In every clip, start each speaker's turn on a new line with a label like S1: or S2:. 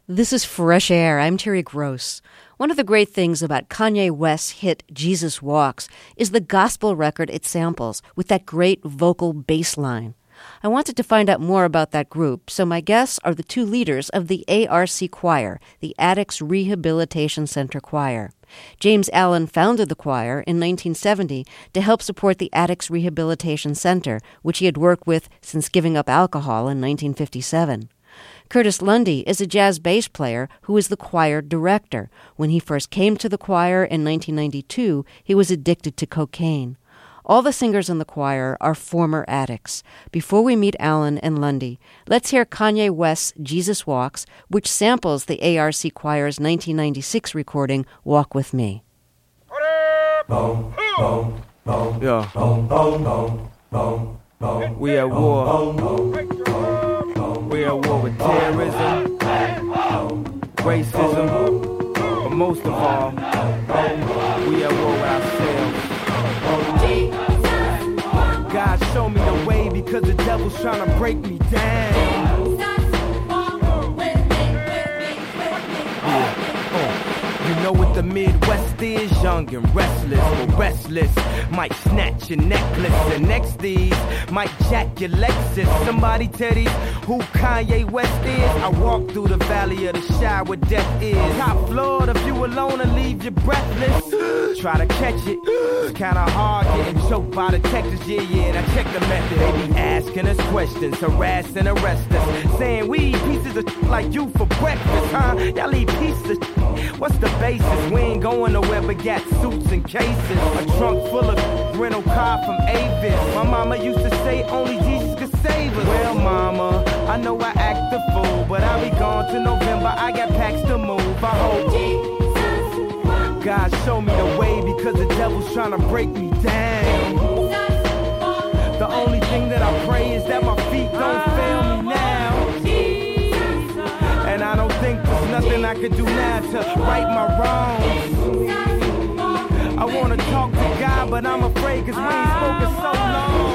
S1: This is Fresh Air. I'm Terry Gross. One of the great things about Kanye West's hit Jesus Walks is the gospel record it samples with that great vocal bass line. I wanted to find out more about that group, so my guests are the two leaders of the ARC Choir, the Addicts Rehabilitation Center Choir. James Allen founded the choir in 1970 to help support the Addicts Rehabilitation Center, which he had worked with since giving up alcohol in 1957. Curtis Lundy is a jazz bass player who is the choir director. When he first came to the choir in 1992, he was addicted to cocaine. All the singers in the choir are former addicts. Before we meet Allen and Lundy, let's hear Kanye West's Jesus Walks, which samples the ARC Choir's 1996 recording, Walk With Me.
S2: Yeah. We at war. We at war with terrorism, racism, but most of all, we at war with ourselves. God, show me the way because the devil's trying to break me down. You know what the Midwest is, young and restless, but restless might snatch your necklace, and next these might jack your Lexus. Somebody tell these who Kanye West is. I walk through the valley of the shadow where death is. Top floor, the view alone and leave you breathless. Try to catch it, it's kinda hard getting choked by detectives. Yeah, now check the method. They be asking us questions, harass and arrest us, saying we eat pieces of like you for breakfast, huh? Y'all eat pieces of what's the basis? We ain't going nowhere but got suits and cases. A trunk full of rental car from Avis. My mama used to say only Jesus could save us. Well, mama, I know I act the fool, but I'll be gone to November. I got packs to move. I hope God show me the way because the devil's trying to break me down. The only thing that I pray is that my feet don't fail me now. And I don't think there's nothing I could do now to right my wrongs. I wanna talk to God, but I'm afraid cause we ain't spoken so long.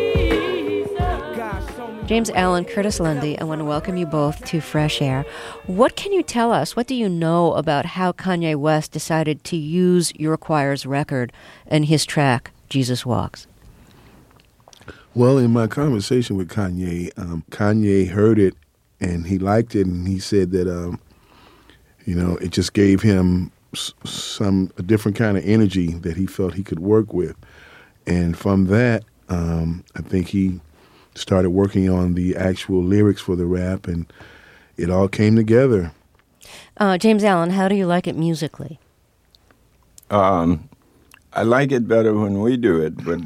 S1: James Allen, Curtis Lundy, I want to welcome you both to Fresh Air. What can you tell us? What do you know about how Kanye West decided to use your choir's record and his track, Jesus Walks?
S3: Well, in my conversation with Kanye, Kanye heard it and he liked it, and he said that, it just gave him a different kind of energy that he felt he could work with. And from that, I think he started working on the actual lyrics for the rap, and it all came together.
S1: James Allen, how do you like it musically?
S4: I like it better when we do it, but...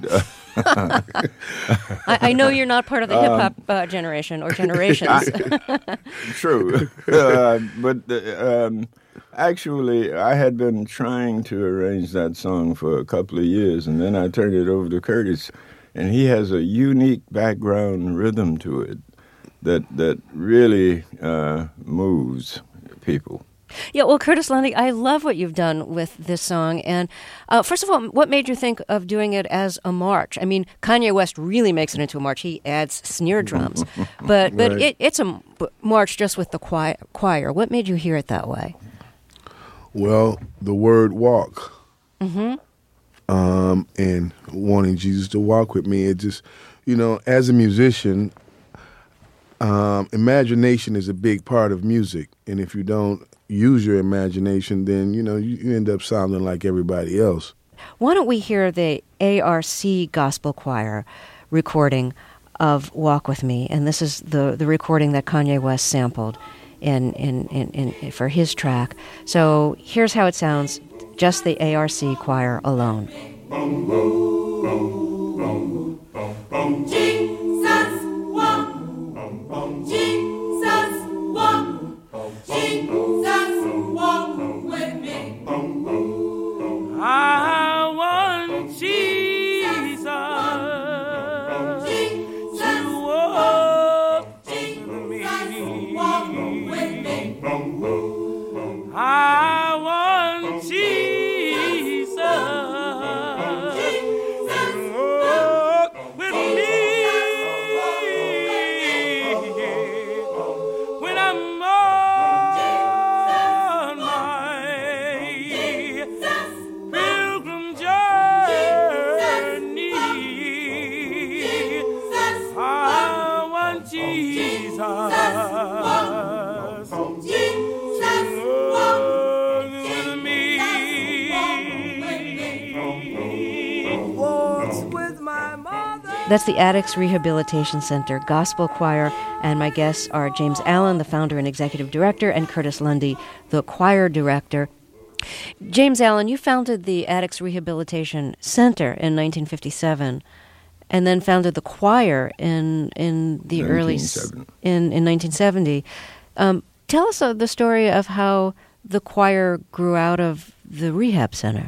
S1: I know you're not part of the hip-hop generation or generations.
S4: True. But actually, I had been trying to arrange that song for a couple of years, and then I turned it over to Curtis, and he has a unique background rhythm to it that really moves people.
S1: Yeah, well, Curtis Lundy, I love what you've done with this song. And first of all, what made you think of doing it as a march? I mean, Kanye West really makes it into a march. He adds snare drums. But
S3: Right.
S1: it's a march just with the choir. What made you hear it that way?
S3: Well, the word walk. Mm-hmm. And wanting Jesus to walk with me. It just, as a musician, imagination is a big part of music. And if you don't use your imagination, then, you end up sounding like everybody else.
S1: Why don't we hear the ARC Gospel Choir recording of Walk With Me? And this is the recording that Kanye West sampled in for his track. So here's how it sounds, just the ARC Choir alone.
S5: Jesus walk, Jesus walk, Jesus walk with me.
S2: I want Jesus to walk with me. I want Jesus to walk with me.
S1: That's the Addicts Rehabilitation Center Gospel Choir, and my guests are James Allen, the founder and executive director, and Curtis Lundy, the choir director. James Allen, you founded the Addicts Rehabilitation Center in 1957, and then founded the choir in the early in 1970. Tell us the story of how the choir grew out of the rehab center.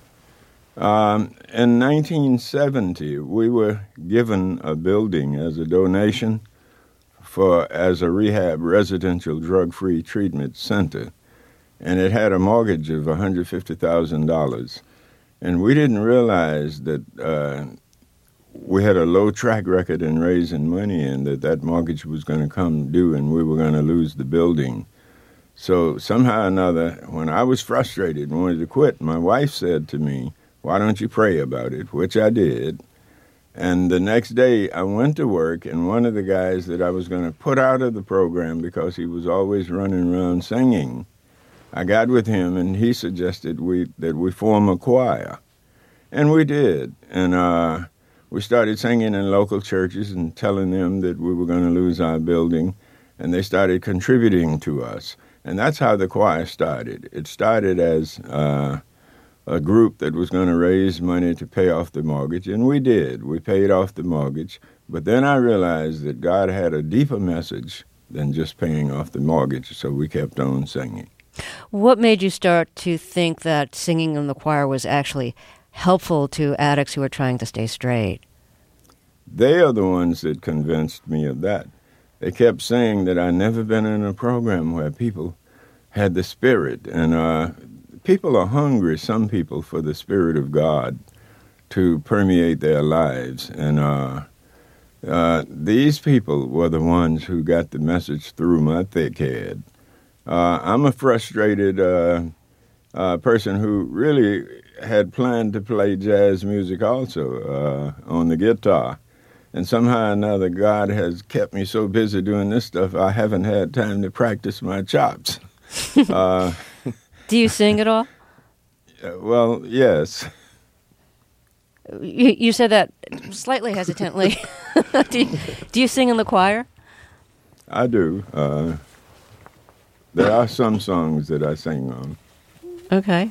S4: In 1970, we were given a building as a donation as a rehab residential drug-free treatment center, and it had a mortgage of $150,000. And we didn't realize that we had a low track record in raising money and that mortgage was going to come due and we were going to lose the building. So somehow or another, when I was frustrated and wanted to quit, my wife said to me, "Why don't you pray about it?" Which I did. And the next day I went to work, and one of the guys that I was going to put out of the program because he was always running around singing, I got with him and he suggested that we form a choir. And we did. And we started singing in local churches and telling them that we were going to lose our building, and they started contributing to us. And that's how the choir started. It started as a group that was going to raise money to pay off the mortgage, and we did. We paid off the mortgage. But then I realized that God had a deeper message than just paying off the mortgage, so we kept on singing.
S1: What made you start to think that singing in the choir was actually helpful to addicts who are trying to stay straight?
S4: They are the ones that convinced me of that. They kept saying that I'd never been in a program where people had the Spirit. And people are hungry, some people, for the Spirit of God to permeate their lives. And these people were the ones who got the message through my thick head. I'm a frustrated person who really had planned to play jazz music also on the guitar. And somehow or another, God has kept me so busy doing this stuff, I haven't had time to practice my chops.
S1: Do you sing at all?
S4: Well, yes.
S1: You said that slightly hesitantly. Do you sing in the choir?
S4: I do. There are some songs that I sing on.
S1: Okay.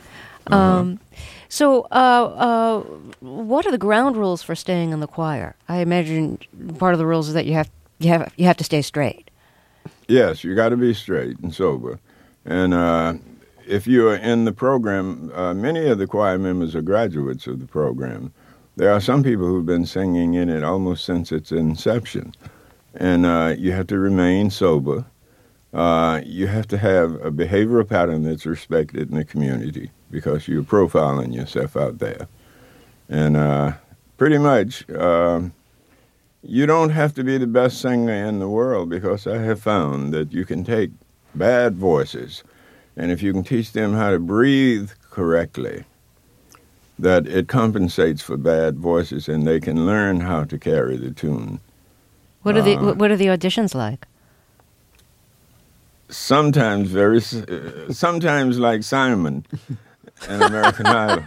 S1: So, what are the ground rules for staying in the choir? I imagine part of the rules is that you have to stay straight.
S4: Yes, you got to be straight and sober. And if you are in the program, many of the choir members are graduates of the program. There are some people who've been singing in it almost since its inception. And you have to remain sober. You have to have a behavioral pattern that's respected in the community because you're profiling yourself out there. And pretty much, you don't have to be the best singer in the world because I have found that you can take bad voices, and if you can teach them how to breathe correctly, that it compensates for bad voices and they can learn how to carry the tune.
S1: What are the auditions like?
S4: Sometimes sometimes like Simon and American Idol.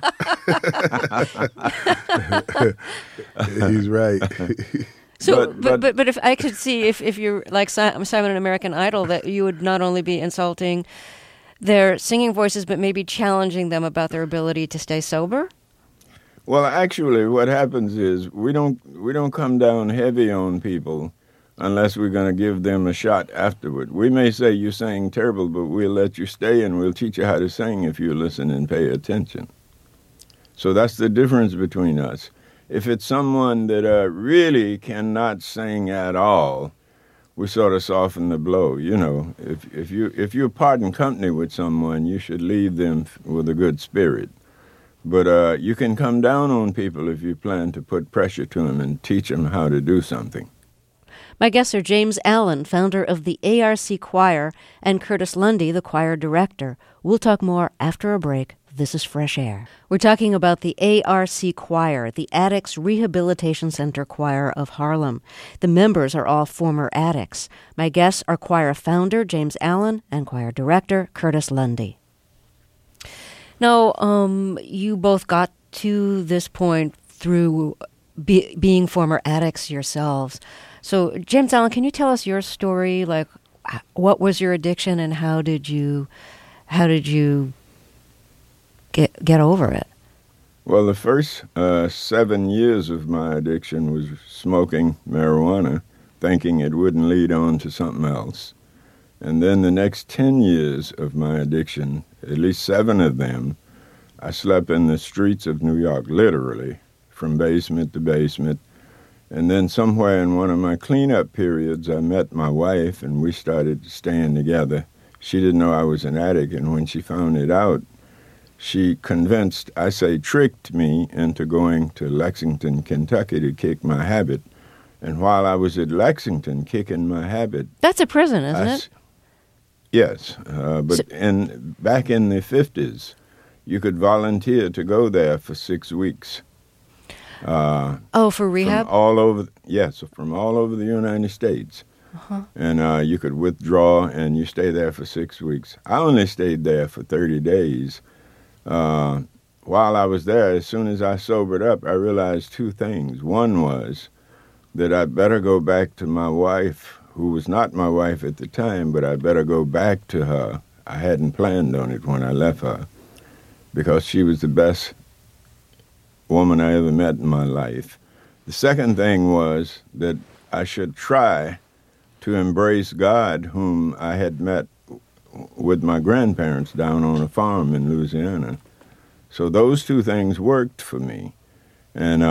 S3: He's right.
S1: So, but if I could see if you're like Simon and American Idol, that you would not only be insulting their singing voices, but maybe challenging them about their ability to stay sober.
S4: Well, actually, what happens is we don't come down heavy on people unless we're going to give them a shot afterward. We may say you sang terrible, but we'll let you stay and we'll teach you how to sing if you listen and pay attention. So that's the difference between us. If it's someone that really cannot sing at all, we sort of soften the blow. You know, if you're parting company with someone, you should leave them with a good spirit. But you can come down on people if you plan to put pressure to them and teach them how to do something.
S1: My guests are James Allen, founder of the ARC Choir, and Curtis Lundy, the choir director. We'll talk more after a break. This is Fresh Air. We're talking about the ARC Choir, the Addicts Rehabilitation Center Choir of Harlem. The members are all former addicts. My guests are choir founder James Allen and choir director Curtis Lundy. Now, you both got to this point through being former addicts yourselves. So, James Allen, can you tell us your story? Like, what was your addiction, and how did you get over it?
S4: Well, the first 7 years of my addiction was smoking marijuana, thinking it wouldn't lead on to something else. And then the next 10 years of my addiction, at least 7 of them, I slept in the streets of New York, literally, from basement to basement. And then somewhere in one of my cleanup periods, I met my wife, and we started staying together. She didn't know I was an addict, and when she found it out, she tricked me into going to Lexington, Kentucky to kick my habit. And while I was at Lexington kicking my habit...
S1: That's a prison, isn't it?
S4: Yes, but back in the 50s, you could volunteer to go there for 6 weeks.
S1: For rehab?
S4: From all over the United States.
S1: Uh-huh.
S4: And you could withdraw, and you stay there for 6 weeks. I only stayed there for 30 days. While I was there, as soon as I sobered up, I realized 2 things. One was that I better go back to my wife, who was not my wife at the time, but I better go back to her. I hadn't planned on it when I left her, because she was the best woman I ever met in my life. The second thing was that I should try to embrace God, whom I had met with my grandparents down on a farm in Louisiana. So those 2 things worked for me. And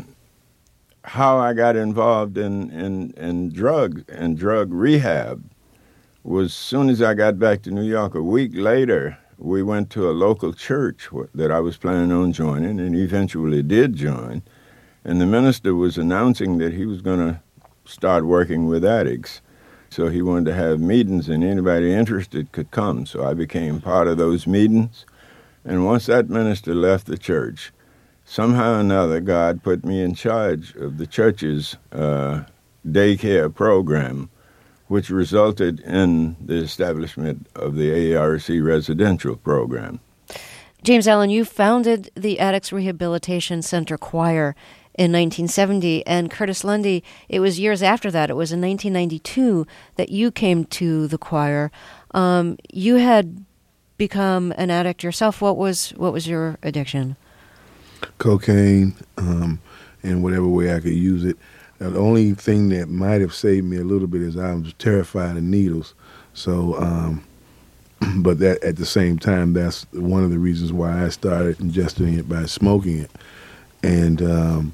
S4: how I got involved in drug rehab was, as soon as I got back to New York, a week later, we went to a local church that I was planning on joining, and eventually did join. And the minister was announcing that he was going to start working with addicts. So he wanted to have meetings, and anybody interested could come. So I became part of those meetings. And once that minister left the church, somehow or another, God put me in charge of the church's daycare program, which resulted in the establishment of the AARC residential program.
S1: James Allen, you founded the Addicts Rehabilitation Center Choir in 1970, and Curtis Lundy, it was years after that. It was in 1992 that you came to the choir. You had become an addict yourself. What was your addiction?
S3: Cocaine, in whatever way I could use it. The only thing that might have saved me a little bit is I was terrified of needles. So, but that at the same time, that's one of the reasons why I started ingesting it by smoking it. And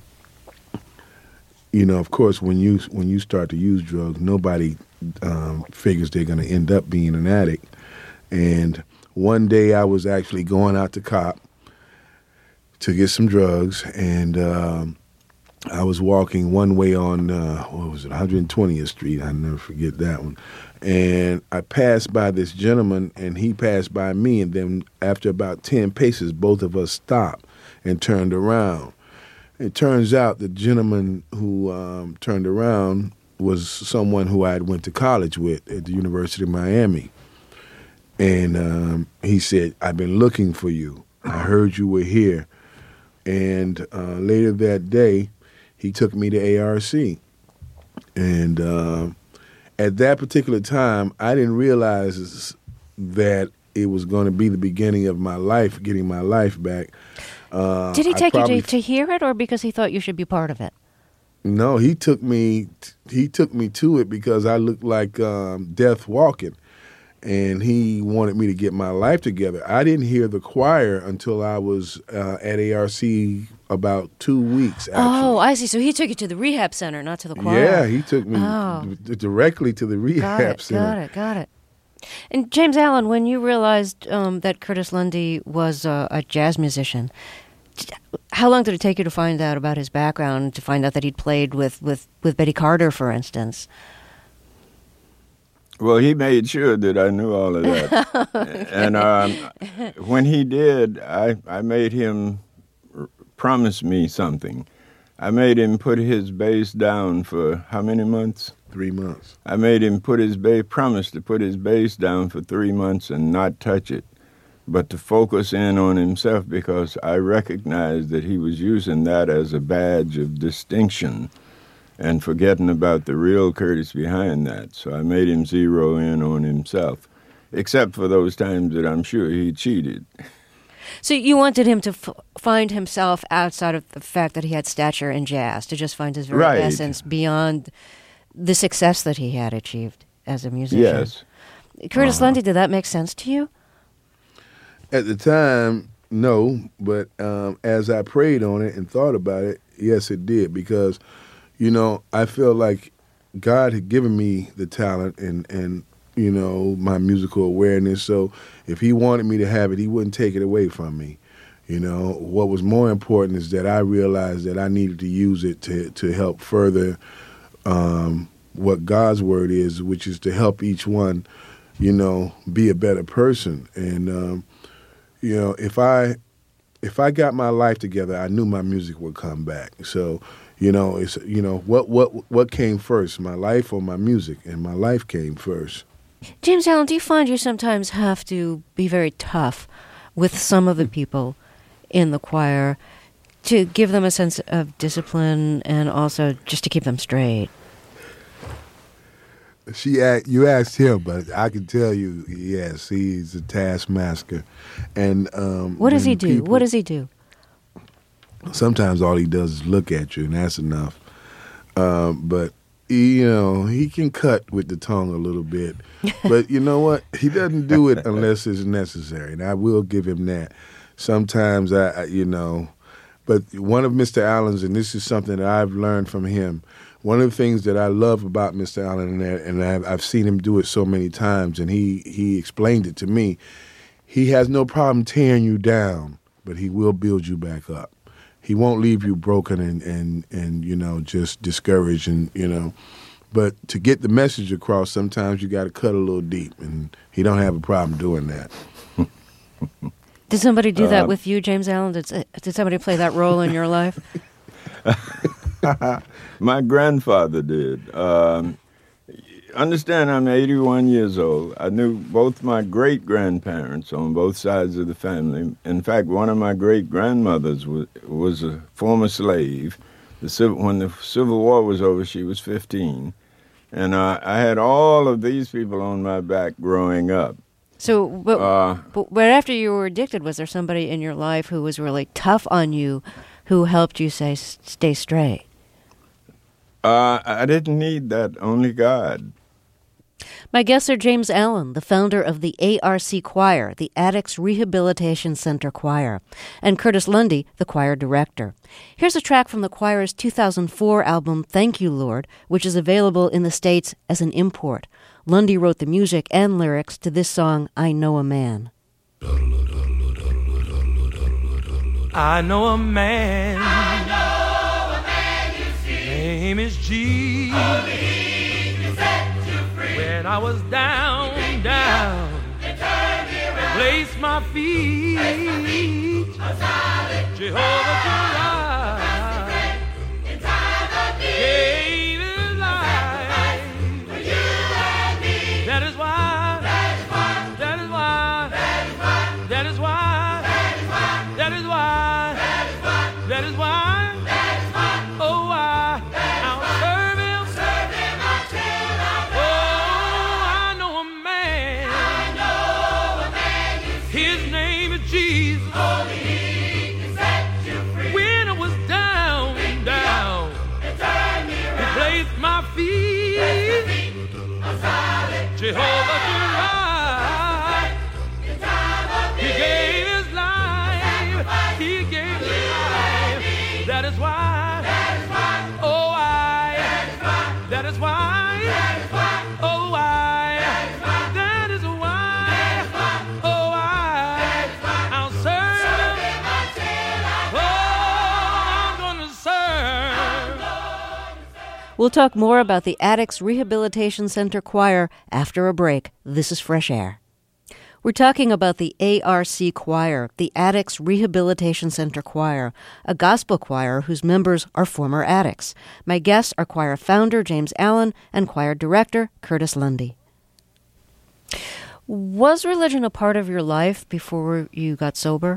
S3: of course, when you start to use drugs, nobody figures they're going to end up being an addict. And one day I was actually going out to Cop to get some drugs, and I was walking one way on 120th Street. I never forget that one. And I passed by this gentleman, and he passed by me, and then after about 10 paces, both of us stopped and turned around. It turns out the gentleman who turned around was someone who I went to college with at the University of Miami. And he said, "I've been looking for you. I heard you were here." And later that day, he took me to ARC. And at that particular time, I didn't realize that it was going to be the beginning of my life, getting my life back.
S1: Did he take you to hear it, or because he thought you should be part of it?
S3: No, he took me to it because I looked like death walking. And he wanted me to get my life together. I didn't hear the choir until I was at ARC about 2 weeks, actually.
S1: Oh, I see. So he took you to the rehab center, not to the choir.
S3: Yeah, he took me directly to the rehab center.
S1: Got it. And James Allen, when you realized that Curtis Lundy was a jazz musician, how long did it take you to find out about his background, to find out that he'd played with Betty Carter, for instance?
S4: Well, he made sure that I knew all of that. And when he did, I made him promise me something. I made him put his bass down for how many months?
S3: 3 months.
S4: I made him promise to put his bass down for 3 months and not touch it. but to focus in on himself, because I recognized that he was using that as a badge of distinction and forgetting about the real Curtis behind that. So I made him zero in on himself, except for those times that I'm sure he cheated.
S1: So you wanted him to find himself outside of the fact that he had stature in jazz, to just find his very
S4: Right.
S1: essence beyond the success that he had achieved as a musician.
S4: Yes.
S1: Curtis Lundy, did that make sense to you?
S3: At the time, no, but as I prayed on it and thought about it, yes, it did, because, you know, I feel like God had given me the talent and you know, my musical awareness. So if he wanted me to have it, he wouldn't take it away from me. You know, what was more important is that I realized that I needed to use it to help further what God's word is, which is to help each one, you know, be a better person. And, you know, if I got my life together, I knew my music would come back. So, you know, it's, you know, what came first, my life or my music? And my life came first.
S1: James Allen, do you find you sometimes have to be very tough with some of the people in the choir to give them a sense of discipline and also just to keep them straight?
S3: You asked him, but I can tell you, yes, he's a taskmaster. And
S1: What does he do?
S3: people-
S1: What does he do?
S3: Sometimes all he does is look at you, and that's enough. But you know, he can cut with the tongue a little bit. But you know what? He doesn't do it unless it's necessary, and I will give him that. Sometimes you know, but one of Mr. Allen's, and this is something that I've learned from him. One of the things that I love about Mr. Allen, and I've seen him do it so many times, and he explained it to me. He has no problem tearing you down, but he will build you back up. He won't leave you broken and you know, just discouraged, and you know. But to get the message across, sometimes you got to cut a little deep, and he don't have a problem doing that.
S1: Did somebody do that with you, James Allen? Did somebody play that role in your life?
S4: My grandfather did. Understand, I'm 81 years old. I knew both my great-grandparents on both sides of the family. In fact, one of my great-grandmothers was a former slave. When the Civil War was over, she was 15. And I had all of these people on my back growing up.
S1: So, but after you were addicted, was there somebody in your life who was really tough on you, who helped you stay straight?
S4: I didn't need that. Only God.
S1: My guests are James Allen, the founder of the ARC Choir, the Addicts Rehabilitation Center Choir, and Curtis Lundy, the choir director. Here's a track from the choir's 2004 album, Thank You, Lord, which is available in the States as an import. Lundy wrote the music and lyrics to this song, I Know a Man.
S2: I know a man. His name is Jesus.
S5: Only he can set you free.
S2: When I was down,
S5: And turn me around.
S2: place my feet.
S5: A solid
S2: Jehovah Jireh
S5: in time of need.
S2: gave his life.
S5: For you and me.
S2: That is why.
S5: That is why.
S2: That is why.
S5: That is why.
S2: That is why.
S5: That is why.
S2: That is why.
S5: That is why.
S2: That is why.
S5: That is why.
S2: Oh, I'll serve him.
S5: Serve him until I
S2: Oh,
S5: die.
S2: I know a man.
S5: I know a man you see.
S2: His name is Jesus.
S5: Only he can set you free.
S2: When I was down,
S5: And turn me
S2: he
S5: around.
S2: placed my feet.
S5: A solid
S2: Jehovah Jireh,
S5: in time of
S2: he
S5: need.
S2: gave his life. He gave his life. That is why.
S5: That is why.
S2: Oh,
S5: That is why.
S2: that is why.
S5: That is why.
S2: Oh, that is why. Oh, I'll serve him.
S5: Until I
S2: Oh, I'm gonna serve.
S1: We'll talk more about the Addicts Rehabilitation Center Choir after a break. This is Fresh Air. We're talking about the ARC Choir, the Addicts Rehabilitation Center Choir, a gospel choir whose members are former addicts. My guests are choir founder James Allen and choir director Curtis Lundy. Was religion a part of your life before you got sober?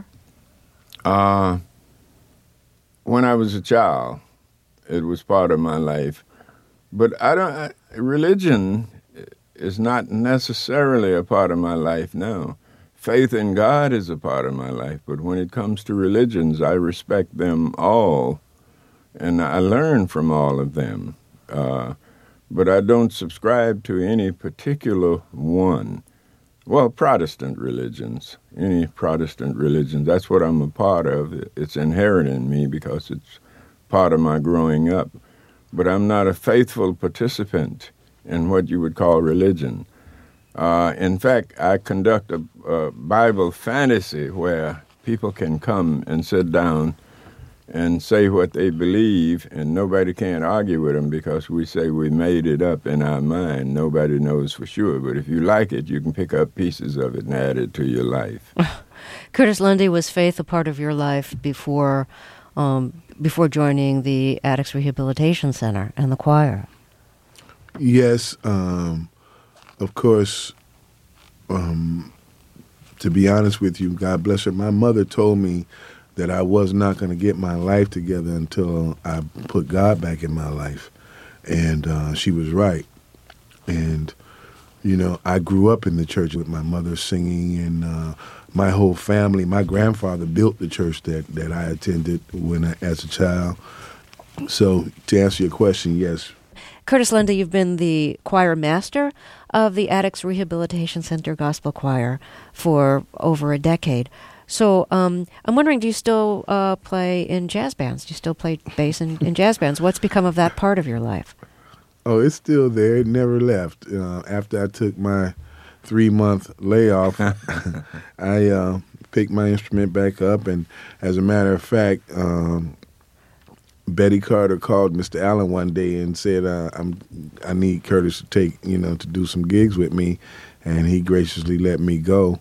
S4: When I was a child, it was part of my life. But religion is not necessarily a part of my life now. Faith in God is a part of my life, but when it comes to religions, I respect them all, and I learn from all of them. But I don't subscribe to any particular one. Well, Protestant religions, any Protestant religions, that's what I'm a part of. It's inherent in me because it's part of my growing up. But I'm not a faithful participant in what you would call religion. In fact, I conduct a Bible fantasy where people can come and sit down and say what they believe, and nobody can argue with them because we say we made it up in our mind. Nobody knows for sure, but if you like it, you can pick up pieces of it and add it to your life.
S1: Curtis Lundy, was faith a part of your life before joining the Addicts Rehabilitation Center and the choir?
S3: Yes, of course. To be honest with you, God bless her, my mother told me that I was not going to get my life together until I put God back in my life. And she was right. And, I grew up in the church with my mother singing, and my whole family. My grandfather built the church that I attended as a child. So to answer your question, yes.
S1: Curtis Lundy, you've been the choir master of the Addicts Rehabilitation Center Gospel Choir for over a decade. So I'm wondering, do you still play in jazz bands? Do you still play bass in jazz bands? What's become of that part of your life?
S3: Oh, it's still there. It never left. After I took my 3-month layoff, I picked my instrument back up. And as a matter of fact, Betty Carter called Mr. Allen one day and said, I need Curtis to to do some gigs with me. And he graciously let me go.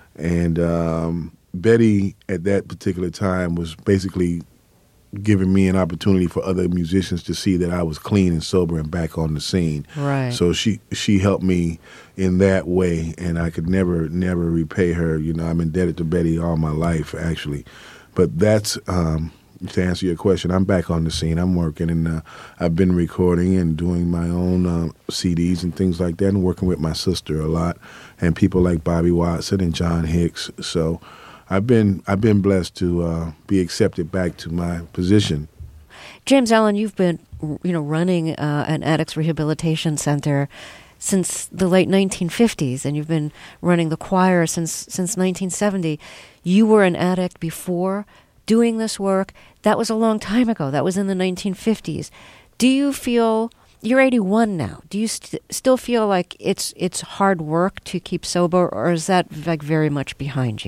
S3: And Betty, at that particular time, was basically giving me an opportunity for other musicians to see that I was clean and sober and back on the scene.
S1: Right.
S3: So she helped me in that way, and I could never repay her. I'm indebted to Betty all my life, actually. But that's, to answer your question, I'm back on the scene. I'm working, and I've been recording and doing my own CDs and things like that, and working with my sister a lot, and people like Bobby Watson and John Hicks. So I've been blessed to be accepted back to my position.
S1: James Allen, you've been running an Addicts Rehabilitation Center since the late 1950s, and you've been running the choir since 1970. You were an addict before doing this work. That was a long time ago. That was in the 1950s. Do you feel, you're 81 now, do you still feel like it's hard work to keep sober, or is that very much behind you?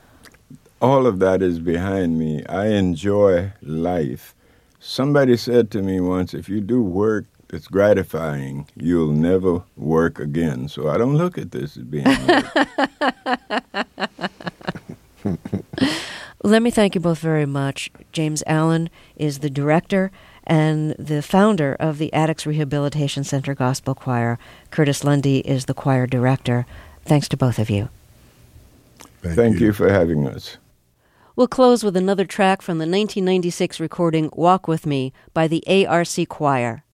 S4: All of that is behind me. I enjoy life. Somebody said to me once, if you do work that's gratifying, you'll never work again. So I don't look at this as being work.
S1: Let me thank you both very much. James Allen is the director and the founder of the Addicts Rehabilitation Center Gospel Choir. Curtis Lundy is the choir director. Thanks to both of you.
S4: Thank you for having us.
S1: We'll close with another track from the 1996 recording Walk With Me by the ARC Choir.